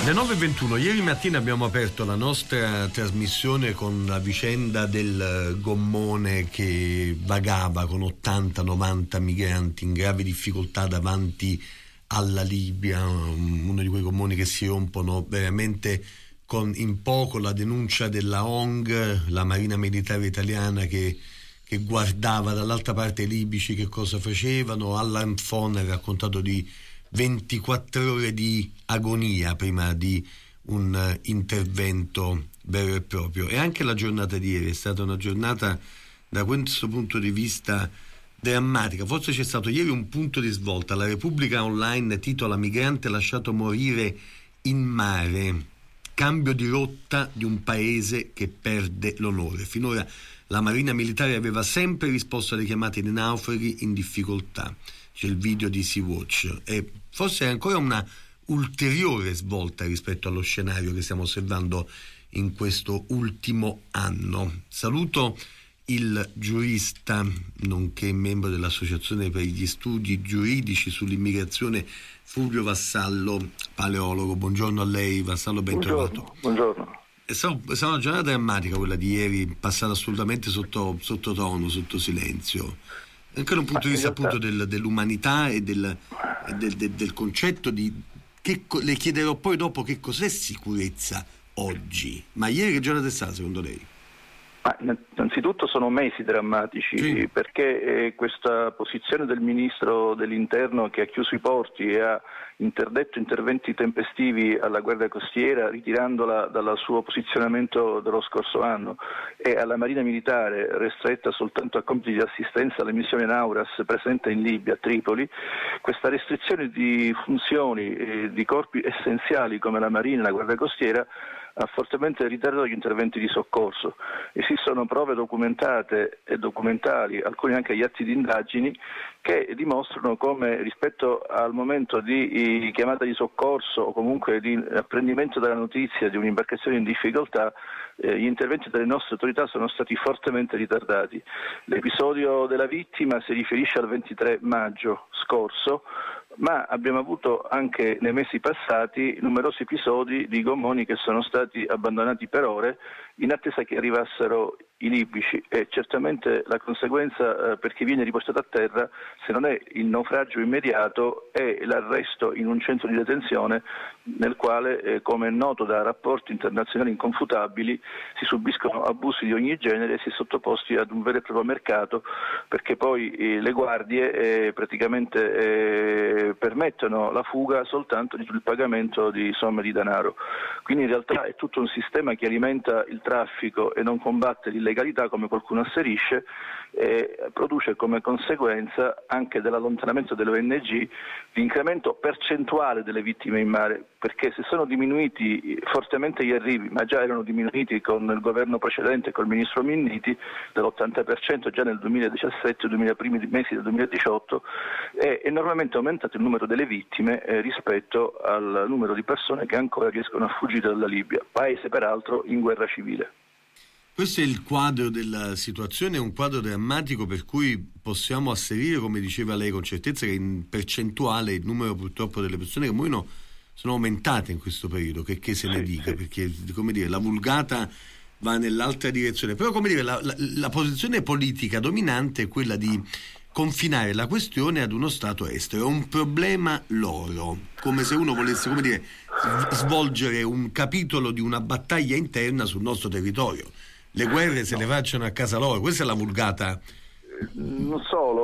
Le 9:21, ieri mattina abbiamo aperto la nostra trasmissione con la vicenda del gommone che vagava con 80-90 migranti in grave difficoltà davanti alla Libia, uno di quei gommoni che si rompono veramente in poco. La denuncia della ONG, la Marina Militare Italiana che guardava dall'altra parte i libici che cosa facevano. Allan Fon ha raccontato di 24 ore di agonia prima di un intervento vero e proprio. E anche la giornata di ieri è stata una giornata da questo punto di vista drammatica. Forse c'è stato ieri un punto di svolta. La Repubblica Online titola "Migrante lasciato morire in mare, cambio di rotta di un paese che perde l'onore". Finora la Marina Militare aveva sempre risposto alle chiamate di naufraghi in difficoltà. C'è il video di Sea-Watch e forse è ancora una ulteriore svolta rispetto allo scenario che stiamo osservando in questo ultimo anno. Saluto il giurista, nonché membro dell'Associazione per gli Studi Giuridici sull'Immigrazione, Fulvio Vassallo, paleologo. Buongiorno a lei, Vassallo, ben trovato. Buongiorno. È stata una giornata drammatica quella di ieri, passata assolutamente sottotono, sotto silenzio. Anche da un punto di vista appunto dell'umanità e del concetto di le chiederò poi dopo che cos'è sicurezza oggi. Ma ieri che giornata è stata secondo lei? Innanzitutto sono mesi drammatici, sì, perché questa posizione del Ministro dell'Interno che ha chiuso i porti e ha interdetto interventi tempestivi alla Guardia Costiera ritirandola dal suo posizionamento dello scorso anno e alla Marina Militare restretta soltanto a compiti di assistenza alla missione Nauras presente in Libia, a Tripoli. Questa restrizione di funzioni di corpi essenziali come la Marina e la Guardia Costiera ha fortemente ritardato gli interventi di soccorso. Esistono prove documentate e documentali, alcuni anche gli atti di indagini, che dimostrano come rispetto al momento di chiamata di soccorso o comunque di apprendimento della notizia di un'imbarcazione in difficoltà, gli interventi delle nostre autorità sono stati fortemente ritardati. L'episodio della vittima si riferisce al 23 maggio scorso, ma abbiamo avuto anche nei mesi passati numerosi episodi di gommoni che sono stati abbandonati per ore in attesa che arrivassero i libici, e certamente la conseguenza per chi viene riportato a terra, se non è il naufragio immediato, è l'arresto in un centro di detenzione nel quale, come è noto da rapporti internazionali inconfutabili, si subiscono abusi di ogni genere e si è sottoposti ad un vero e proprio mercato, perché poi le guardie praticamente permettono la fuga soltanto sul pagamento di somme di denaro. Quindi in realtà è tutto un sistema che alimenta il traffico e non combatte l'illegalità, come qualcuno asserisce, e produce come conseguenza anche dell'allontanamento delle ONG l'incremento percentuale delle vittime in mare, perché se sono diminuiti fortemente gli arrivi, ma già erano diminuiti con il governo precedente, col ministro Minniti, dell'80% già nel 2017, primi mesi del 2018, è enormemente aumentato il numero delle vittime rispetto al numero di persone che ancora riescono a fuggire dalla Libia, paese peraltro in guerra civile. Questo è il quadro della situazione, è un quadro drammatico per cui possiamo asserire, come diceva lei con certezza, che in percentuale il numero purtroppo delle persone che muoiono sono aumentate in questo periodo, che se ne dica, perché come dire, la vulgata va nell'altra direzione. Però come dire, la posizione politica dominante è quella di confinare la questione ad uno Stato estero. È un problema loro, come se uno volesse, come dire, svolgere un capitolo di una battaglia interna sul nostro territorio. Le guerre se le facciano a casa loro, questa è la vulgata. Non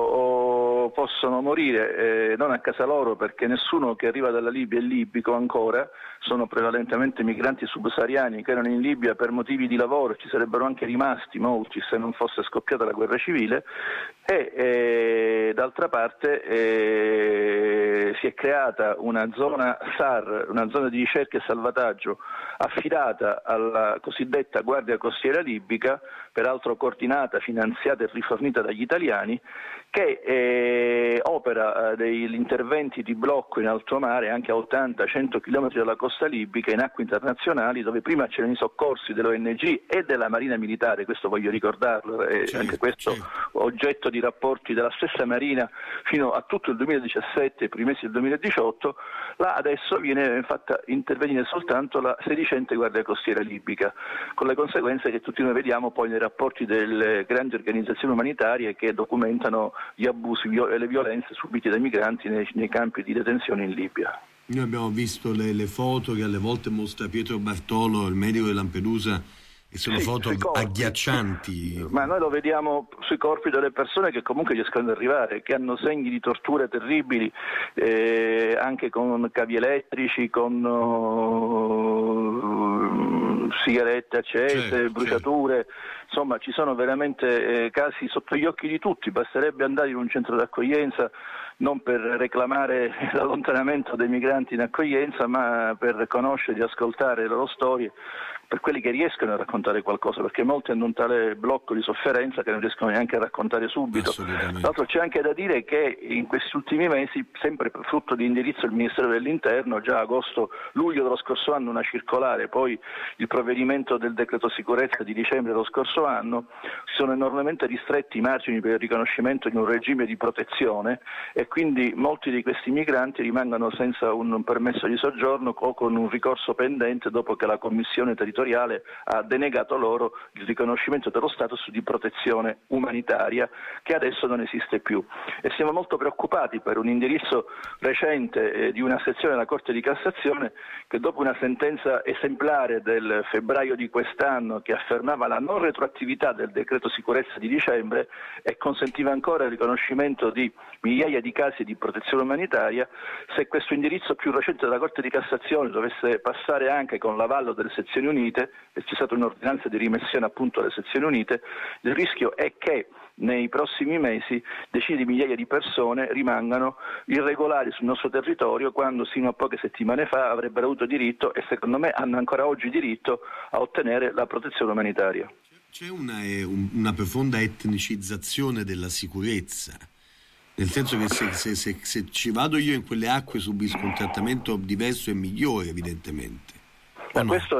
solo, possono morire non a casa loro, perché nessuno che arriva dalla Libia è libico ancora, sono prevalentemente migranti subsahariani che erano in Libia per motivi di lavoro, ci sarebbero anche rimasti molti se non fosse scoppiata la guerra civile, e d'altra parte si è creata una zona SAR, una zona di ricerca e salvataggio affidata alla cosiddetta Guardia Costiera Libica, peraltro coordinata, finanziata e rifornita dagli italiani, che opera degli interventi di blocco in alto mare anche a 80-100 km dalla costa libica in acque internazionali, dove prima c'erano i soccorsi dell'ONG e della Marina Militare, questo voglio ricordarlo, anche questo oggetto di rapporti della stessa Marina fino a tutto il 2017 e i primi mesi del 2018. Là adesso viene fatta intervenire soltanto la sedicente Guardia Costiera libica, con le conseguenze che tutti noi vediamo poi nei rapporti delle grandi organizzazioni umanitarie che documentano gli abusi e le violenze subite dai migranti nei campi di detenzione in Libia. Noi abbiamo visto le foto che alle volte mostra Pietro Bartolo, il medico di Lampedusa, e sono foto agghiaccianti. Ma noi lo vediamo sui corpi delle persone che comunque riescono ad arrivare, che hanno segni di torture terribili, anche con cavi elettrici, con sigarette accese, bruciature. Insomma, ci sono veramente casi sotto gli occhi di tutti. Basterebbe andare in un centro d'accoglienza, non per reclamare l'allontanamento dei migranti in accoglienza, ma per conoscere e ascoltare le loro storie, per quelli che riescono a raccontare qualcosa, perché molti hanno un tale blocco di sofferenza che non riescono neanche a raccontare subito. Tra l'altro c'è anche da dire che in questi ultimi mesi, sempre per frutto di indirizzo del Ministero dell'Interno, già luglio dello scorso anno una circolare, poi il provvedimento del decreto sicurezza di dicembre dello scorso anno, si sono enormemente ristretti i margini per il riconoscimento di un regime di protezione e quindi molti di questi migranti rimangono senza un permesso di soggiorno o con un ricorso pendente dopo che la Commissione territoriale ha denegato loro il riconoscimento dello status di protezione umanitaria, che adesso non esiste più. E siamo molto preoccupati per un indirizzo recente di una sezione della Corte di Cassazione che, dopo una sentenza esemplare del febbraio di quest'anno che affermava la non retroattività del decreto sicurezza di dicembre e consentiva ancora il riconoscimento di migliaia di casi di protezione umanitaria, se questo indirizzo più recente della Corte di Cassazione dovesse passare anche con l'avallo delle sezioni unite, e c'è stata un'ordinanza di rimessione appunto alle sezioni unite, il rischio è che nei prossimi mesi decine di migliaia di persone rimangano irregolari sul nostro territorio, quando sino a poche settimane fa avrebbero avuto diritto, e secondo me hanno ancora oggi diritto, a ottenere la protezione umanitaria. C'è una profonda etnicizzazione della sicurezza, nel senso che se ci vado io in quelle acque subisco un trattamento diverso e migliore, evidentemente. Questo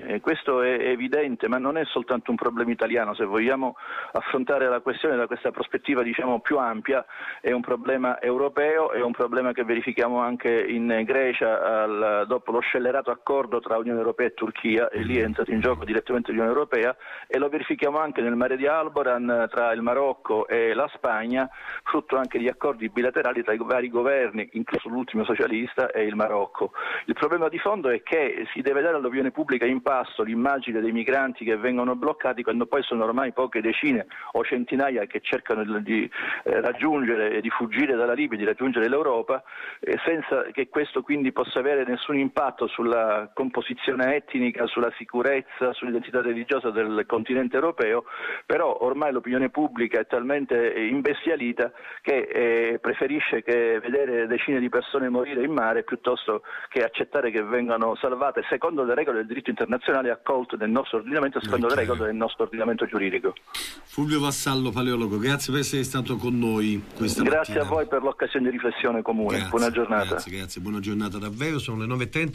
è evidente, ma non è soltanto un problema italiano. Se vogliamo affrontare la questione da questa prospettiva, diciamo, più ampia, è un problema europeo, è un problema che verifichiamo anche in Grecia dopo lo scellerato accordo tra Unione Europea e Turchia, e lì è entrato in gioco direttamente l'Unione Europea, e lo verifichiamo anche nel mare di Alboran tra il Marocco e la Spagna, frutto anche di accordi bilaterali tra i vari governi, incluso l'ultimo socialista, e il Marocco. Il problema di fondo è che si deve dare all'opinione pubblica in pasto l'immagine dei migranti che vengono bloccati, quando poi sono ormai poche decine o centinaia che cercano di raggiungere e di fuggire dalla Libia, di raggiungere l'Europa, senza che questo quindi possa avere nessun impatto sulla composizione etnica, sulla sicurezza, sull'identità religiosa del continente europeo. Però ormai l'opinione pubblica è talmente imbestialita che preferisce che vedere decine di persone morire in mare piuttosto che accettare che vengano salvate secondo le regole del diritto internazionale, accolte nel nostro ordinamento, secondo le regole del nostro ordinamento giuridico. Fulvio Vassallo, paleologo, grazie per essere stato con noi questa mattina. Grazie a voi per l'occasione di riflessione comune. Buona giornata. Grazie, buona giornata davvero. Sono le 9:30.